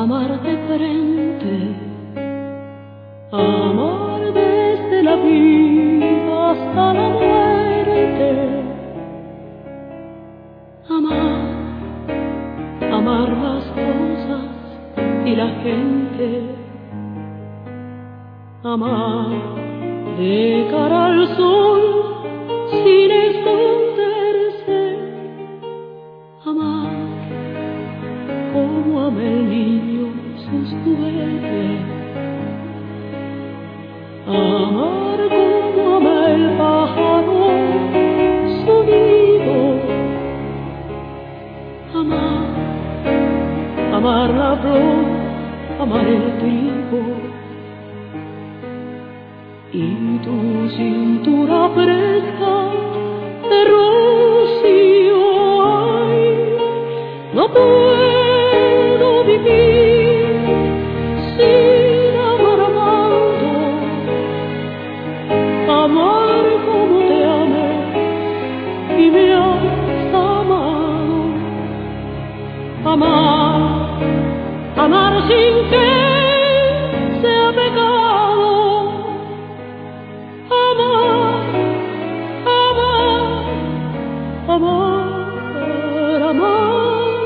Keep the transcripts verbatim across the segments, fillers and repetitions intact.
amar de frente, amar desde la vida hasta la muerte, amar, amar las cosas y la gente, amar de cara al sol sin esconderse, amar como ama el niño sus juguetes, amar como ama el pájaro su nido, amar, amar la flor, amar el trigo y tu cintura fresca de rocío. Ay, no puedo vivir sin amar amando, amar como te amé y me has amado, amar, amar sin que sea pecado, amar, amar, amar, amar.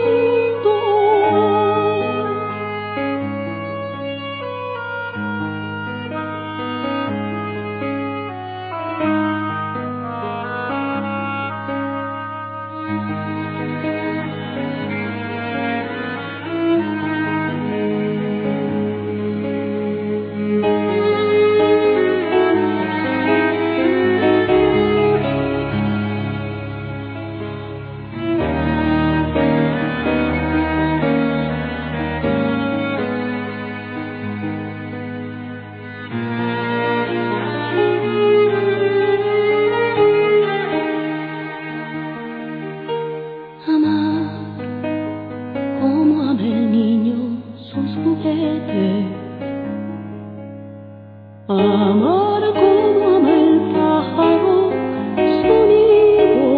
Amar como ama el pájaro su nido,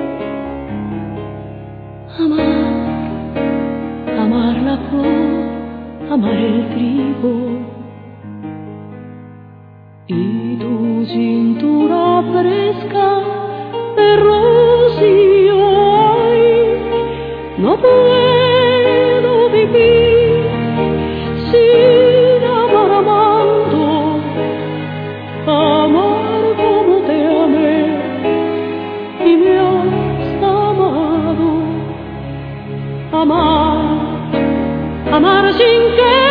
amar, amar la flor, amar el trigo y tu cintura fresca de rocío. Ay, no puedo vivir sin amar amando, amar como te amé y me has amado, amar, amar sin que